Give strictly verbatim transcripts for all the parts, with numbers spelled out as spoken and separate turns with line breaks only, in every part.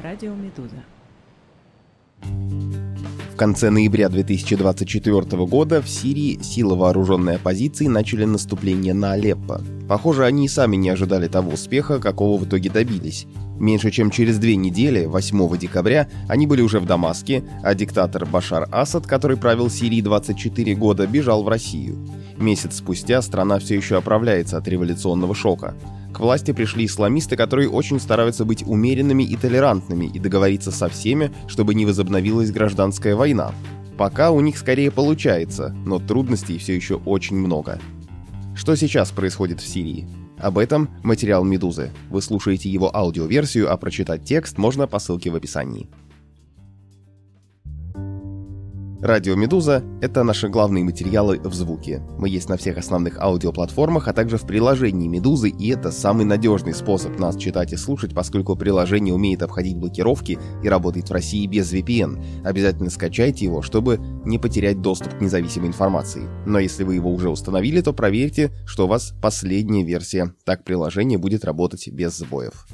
Радио Медуза.
В конце ноября две тысячи двадцать четвёртого года в Сирии силы вооруженной оппозиции начали наступление на Алеппо. Похоже, они и сами не ожидали того успеха, какого в итоге добились. Меньше чем через две недели, восьмого декабря, они были уже в Дамаске, а диктатор Башар Асад, который правил Сирией двадцать четыре года, бежал в Россию. Месяц спустя страна все еще оправляется от революционного шока. К власти пришли исламисты, которые очень стараются быть умеренными и толерантными и договориться со всеми, чтобы не возобновилась гражданская война. Пока у них скорее получается, но трудностей все еще очень много. Что сейчас происходит в Сирии? Об этом материал «Медузы». Вы слушаете его аудиоверсию, а прочитать текст можно по ссылке в описании. Радио «Медуза» — это наши главные материалы в звуке. Мы есть на всех основных аудиоплатформах, а также в приложении «Медузы», и это самый надежный способ нас читать и слушать, поскольку приложение умеет обходить блокировки и работает в России без ви пи эн. Обязательно скачайте его, чтобы не потерять доступ к независимой информации. Но если вы его уже установили, то проверьте, что у вас последняя версия. Так приложение будет работать без сбоев.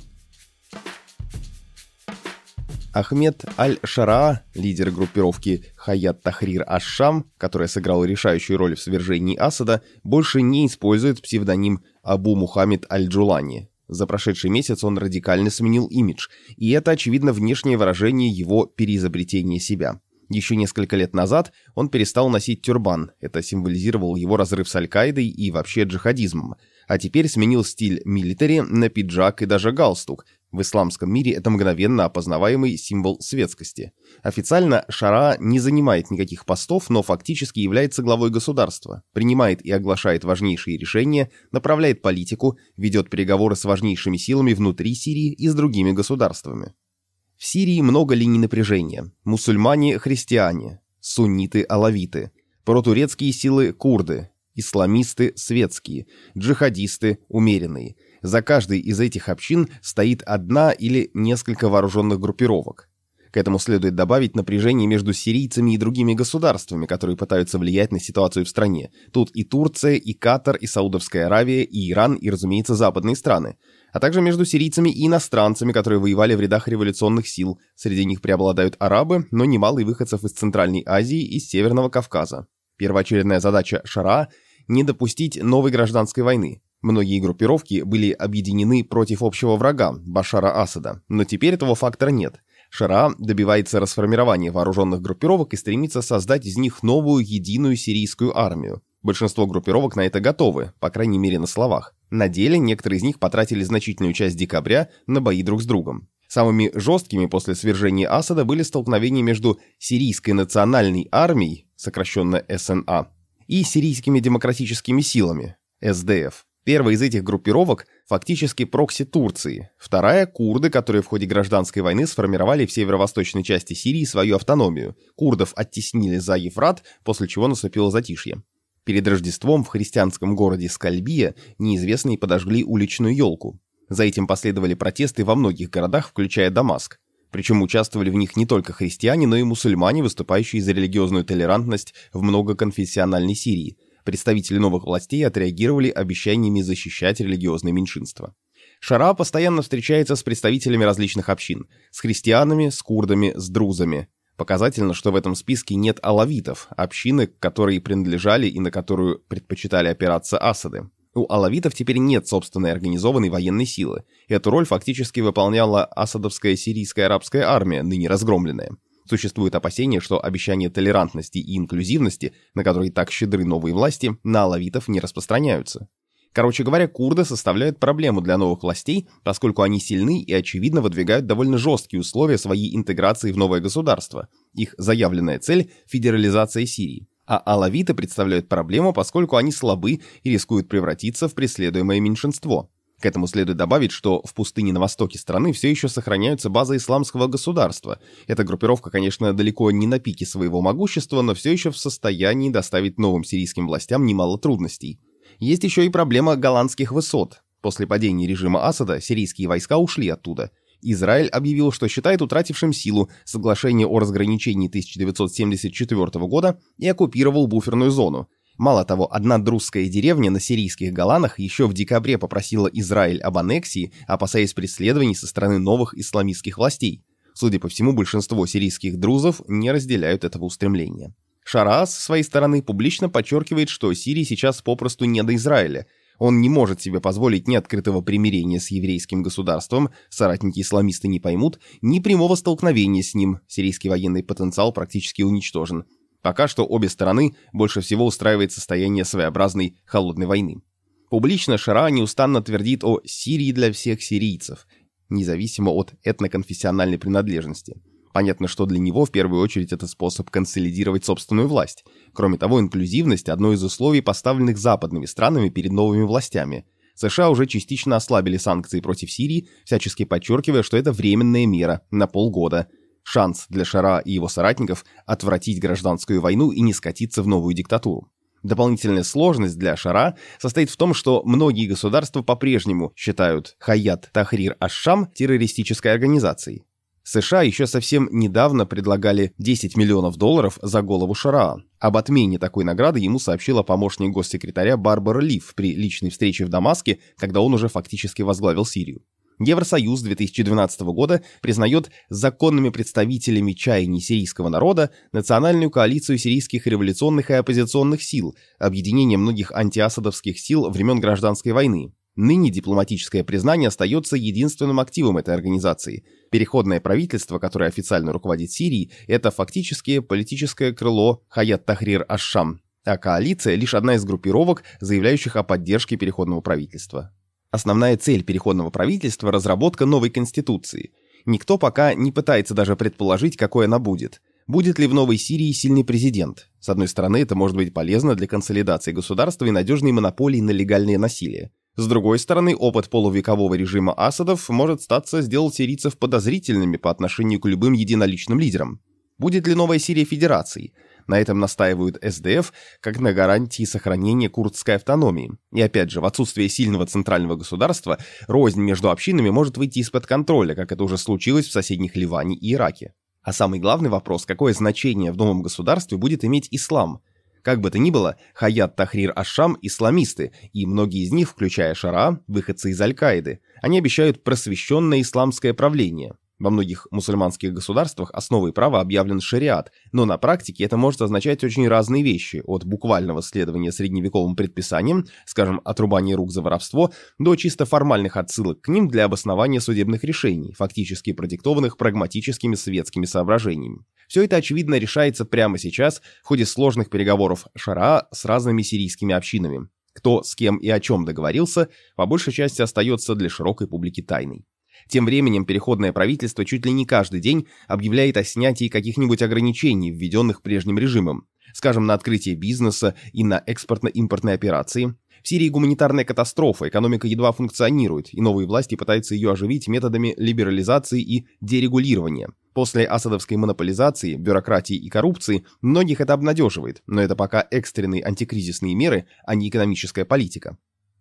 Ахмед Аль-Шараа, лидер группировки Хаят Тахрир аш-Шам, которая сыграла решающую роль в свержении Асада, больше не использует псевдоним Абу Мухаммед Аль-Джулани. За прошедший месяц он радикально сменил имидж, и это, очевидно, внешнее выражение его переизобретения себя. Еще несколько лет назад он перестал носить тюрбан, это символизировал его разрыв с Аль-Каидой и вообще джихадизмом, а теперь сменил стиль милитари на пиджак и даже галстук. В исламском мире это мгновенно опознаваемый символ светскости. Официально Шараа не занимает никаких постов, но фактически является главой государства, принимает и оглашает важнейшие решения, направляет политику, ведет переговоры с важнейшими силами внутри Сирии и с другими государствами. В Сирии много линий напряжения. Мусульмане – христиане, сунниты – алавиты, протурецкие силы – курды, исламисты – светские, джихадисты – умеренные. За каждой из этих общин стоит одна или несколько вооруженных группировок. К этому следует добавить напряжение между сирийцами и другими государствами, которые пытаются влиять на ситуацию в стране. Тут и Турция, и Катар, и Саудовская Аравия, и Иран, и, разумеется, западные страны. А также между сирийцами и иностранцами, которые воевали в рядах революционных сил. Среди них преобладают арабы, но немало и выходцев из Центральной Азии и Северного Кавказа. Первоочередная задача Шараа – не допустить новой гражданской войны. Многие группировки были объединены против общего врага – Башара Асада, но теперь этого фактора нет. Шараа добивается расформирования вооруженных группировок и стремится создать из них новую единую сирийскую армию. Большинство группировок на это готовы, по крайней мере на словах. На деле некоторые из них потратили значительную часть декабря на бои друг с другом. Самыми жесткими после свержения Асада были столкновения между Сирийской национальной армией, сокращенно эс эн а, и Сирийскими демократическими силами, эс дэ эф. Первая из этих группировок фактически прокси Турции, вторая – курды, которые в ходе гражданской войны сформировали в северо-восточной части Сирии свою автономию. Курдов оттеснили за Ефрат, после чего наступило затишье. Перед Рождеством в христианском городе Скальбия неизвестные подожгли уличную елку. За этим последовали протесты во многих городах, включая Дамаск. Причем участвовали в них не только христиане, но и мусульмане, выступающие за религиозную толерантность в многоконфессиональной Сирии. Представители новых властей отреагировали обещаниями защищать религиозные меньшинства. Шараа постоянно встречается с представителями различных общин, с христианами, с курдами, с друзами. Показательно, что в этом списке нет алавитов, общины, которые принадлежали и на которую предпочитали опираться Асады. У алавитов теперь нет собственной организованной военной силы. Эту роль фактически выполняла асадовская сирийская арабская армия, ныне разгромленная. Существует опасение, что обещания толерантности и инклюзивности, на которые так щедры новые власти, на алавитов не распространяются. Короче говоря, курды составляют проблему для новых властей, поскольку они сильны и, очевидно, выдвигают довольно жесткие условия своей интеграции в новое государство. Их заявленная цель – федерализация Сирии. А алавиты представляют проблему, поскольку они слабы и рискуют превратиться в преследуемое меньшинство. К этому следует добавить, что в пустыне на востоке страны все еще сохраняются базы исламского государства. Эта группировка, конечно, далеко не на пике своего могущества, но все еще в состоянии доставить новым сирийским властям немало трудностей. Есть еще и проблема голландских высот. После падения режима Асада сирийские войска ушли оттуда. Израиль объявил, что считает утратившим силу соглашение о разграничении тысяча девятьсот семьдесят четвёртого года и оккупировал буферную зону. Мало того, одна друзская деревня на сирийских Голанах еще в декабре попросила Израиль об аннексии, опасаясь преследований со стороны новых исламистских властей. Судя по всему, большинство сирийских друзов не разделяют этого устремления. Шараа, с своей стороны, публично подчеркивает, что Сирии сейчас попросту не до Израиля. Он не может себе позволить ни открытого примирения с еврейским государством, соратники-исламисты не поймут, ни прямого столкновения с ним, сирийский военный потенциал практически уничтожен. Пока что обе стороны больше всего устраивает состояние своеобразной холодной войны. Публично Шараа неустанно твердит о «Сирии для всех сирийцев», независимо от этноконфессиональной принадлежности. Понятно, что для него в первую очередь это способ консолидировать собственную власть. Кроме того, инклюзивность – одно из условий, поставленных западными странами перед новыми властями. США уже частично ослабили санкции против Сирии, всячески подчеркивая, что это временная мера на полгода. Шанс для Шараа и его соратников отвратить гражданскую войну и не скатиться в новую диктатуру. Дополнительная сложность для Шараа состоит в том, что многие государства по-прежнему считают Хаят Тахрир аш-Шам террористической организацией. США еще совсем недавно предлагали десять миллионов долларов за голову Шараа. Об отмене такой награды ему сообщила помощник госсекретаря Барбара Лив при личной встрече в Дамаске, когда он уже фактически возглавил Сирию. Евросоюз две тысячи двенадцатого года признает законными представителями чаяний сирийского народа Национальную коалицию сирийских революционных и оппозиционных сил, объединение многих антиасадовских сил времен гражданской войны. Ныне дипломатическое признание остается единственным активом этой организации. Переходное правительство, которое официально руководит Сирией, это фактически политическое крыло Хаят Тахрир аш-Шам, а коалиция – лишь одна из группировок, заявляющих о поддержке переходного правительства. Основная цель переходного правительства – разработка новой конституции. Никто пока не пытается даже предположить, какой она будет. Будет ли в новой Сирии сильный президент? С одной стороны, это может быть полезно для консолидации государства и надежной монополии на легальное насилие. С другой стороны, опыт полувекового режима Асадов может статься сделать сирийцев подозрительными по отношению к любым единоличным лидерам. Будет ли новая Сирия федерацией? На этом настаивают эс дэ эф как на гарантии сохранения курдской автономии. И опять же, в отсутствие сильного центрального государства, рознь между общинами может выйти из-под контроля, как это уже случилось в соседних Ливане и Ираке. А самый главный вопрос, какое значение в новом государстве будет иметь ислам? Как бы то ни было, Хаят Тахрир аш-Шам – исламисты, и многие из них, включая Шараа, выходцы из Аль-Каиды. Они обещают просвещенное исламское правление. Во многих мусульманских государствах основой права объявлен шариат, но на практике это может означать очень разные вещи, от буквального следования средневековым предписаниям, скажем, отрубания рук за воровство, до чисто формальных отсылок к ним для обоснования судебных решений, фактически продиктованных прагматическими светскими соображениями. Все это, очевидно, решается прямо сейчас в ходе сложных переговоров Шараа с разными сирийскими общинами. Кто с кем и о чем договорился, по большей части остается для широкой публики тайной. Тем временем переходное правительство чуть ли не каждый день объявляет о снятии каких-нибудь ограничений, введенных прежним режимом, скажем, на открытие бизнеса и на экспортно-импортные операции. В Сирии гуманитарная катастрофа, экономика едва функционирует, и новые власти пытаются ее оживить методами либерализации и дерегулирования. После асадовской монополизации, бюрократии и коррупции многих это обнадеживает, но это пока экстренные антикризисные меры, а не экономическая политика.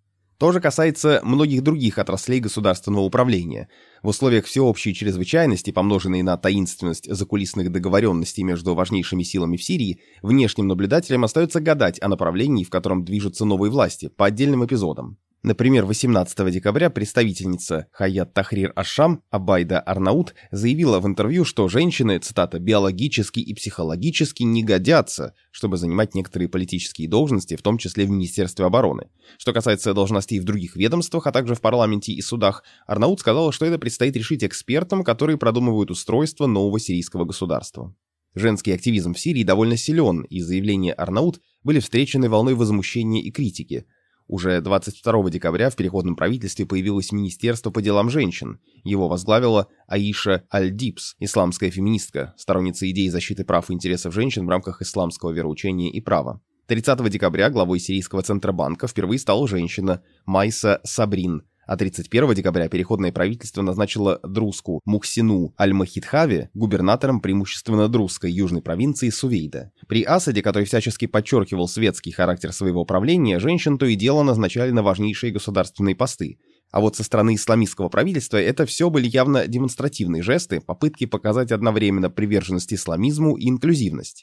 То же касается многих других отраслей государственного управления. В условиях всеобщей чрезвычайности, помноженной на таинственность закулисных договоренностей между важнейшими силами в Сирии, внешним наблюдателям остается гадать о направлении, в котором движутся новые власти, по отдельным эпизодам. Например, восемнадцатого декабря представительница Хаят Тахрир аш-Шам Абайда Арнаут заявила в интервью, что женщины, цитата, «биологически и психологически не годятся, чтобы занимать некоторые политические должности, в том числе в Министерстве обороны». Что касается должностей в других ведомствах, а также в парламенте и судах, Арнаут сказала, что это предстоит решить экспертам, которые продумывают устройство нового сирийского государства. Женский активизм в Сирии довольно силен, и заявления Арнаут были встречены волной возмущения и критики. Уже двадцать второго декабря в переходном правительстве появилось Министерство по делам женщин. Его возглавила Аиша Аль-Дибс, исламская феминистка, сторонница идеи защиты прав и интересов женщин в рамках исламского вероучения и права. тридцатого декабря главой Сирийского Центробанка впервые стала женщина Майса Сабрин, а тридцать первого декабря переходное правительство назначило друзку Мухсину Аль-Махидхави губернатором преимущественно друзской южной провинции Сувейда. При Асаде, который всячески подчеркивал светский характер своего правления, женщин то и дело назначали на важнейшие государственные посты. А вот со стороны исламистского правительства это все были явно демонстративные жесты, попытки показать одновременно приверженность исламизму и инклюзивность.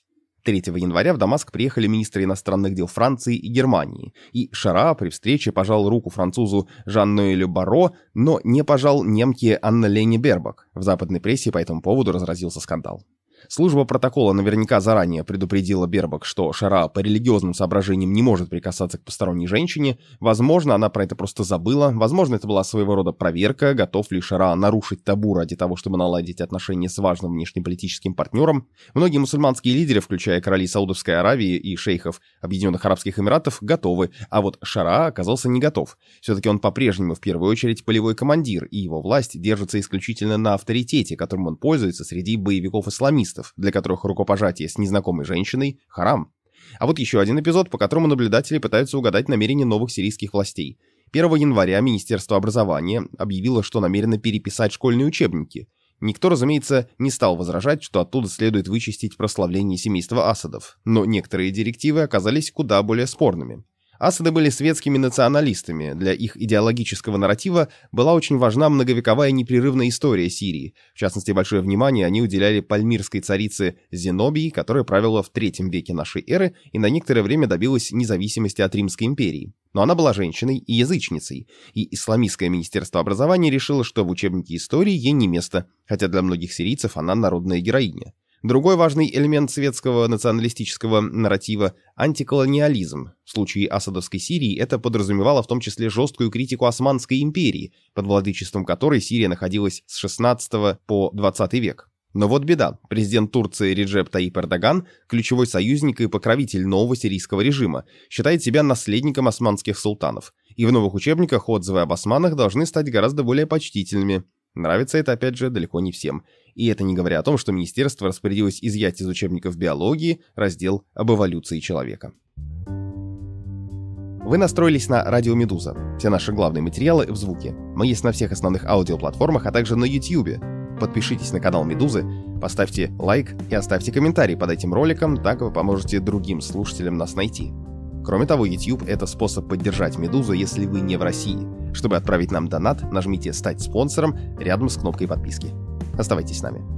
третьего января в Дамаск приехали министры иностранных дел Франции и Германии, и Шараа при встрече пожал руку французу Жан-Ноэлю Барро, но не пожал немке Анна-Лене Бербак. В западной прессе по этому поводу разразился скандал. Служба протокола наверняка заранее предупредила Бербак, что Шараа по религиозным соображениям не может прикасаться к посторонней женщине. Возможно, она про это просто забыла. Возможно, это была своего рода проверка, готов ли Шараа нарушить табу ради того, чтобы наладить отношения с важным внешнеполитическим партнером. Многие мусульманские лидеры, включая королей Саудовской Аравии и шейхов Объединенных Арабских Эмиратов, готовы, а вот Шараа оказался не готов. Все-таки он по-прежнему в первую очередь полевой командир, и его власть держится исключительно на авторитете, которым он пользуется среди боевиков-исламистов, для которых рукопожатие с незнакомой женщиной – харам. А вот еще один эпизод, по которому наблюдатели пытаются угадать намерения новых сирийских властей. первого января Министерство образования объявило, что намерено переписать школьные учебники. Никто, разумеется, не стал возражать, что оттуда следует вычистить прославление семейства Асадов, но некоторые директивы оказались куда более спорными. Асады были светскими националистами, для их идеологического нарратива была очень важна многовековая непрерывная история Сирии. В частности, большое внимание они уделяли пальмирской царице Зенобии, которая правила в третьем веке нашей эры и на некоторое время добилась независимости от Римской империи. Но она была женщиной и язычницей, и исламистское министерство образования решило, что в учебнике истории ей не место, хотя для многих сирийцев она народная героиня. Другой важный элемент светского националистического нарратива – антиколониализм. В случае Асадовской Сирии это подразумевало в том числе жесткую критику Османской империи, под владычеством которой Сирия находилась с шестнадцатого по двадцатый век. Но вот беда. Президент Турции Реджеп Таyyip Эрдоган, ключевой союзник и покровитель нового сирийского режима, считает себя наследником османских султанов. И в новых учебниках отзывы об османах должны стать гораздо более почтительными. Нравится это, опять же, далеко не всем. И это не говоря о том, что министерство распорядилось изъять из учебников биологии раздел об эволюции человека. Вы настроились на Радио Медуза. Все наши главные материалы в звуке. Мы есть на всех основных аудиоплатформах, а также на YouTube. Подпишитесь на канал Медузы, поставьте лайк и оставьте комментарий под этим роликом, так вы поможете другим слушателям нас найти. Кроме того, YouTube — это способ поддержать Медузу, если вы не в России. Чтобы отправить нам донат, нажмите «Стать спонсором» рядом с кнопкой подписки. Оставайтесь с нами.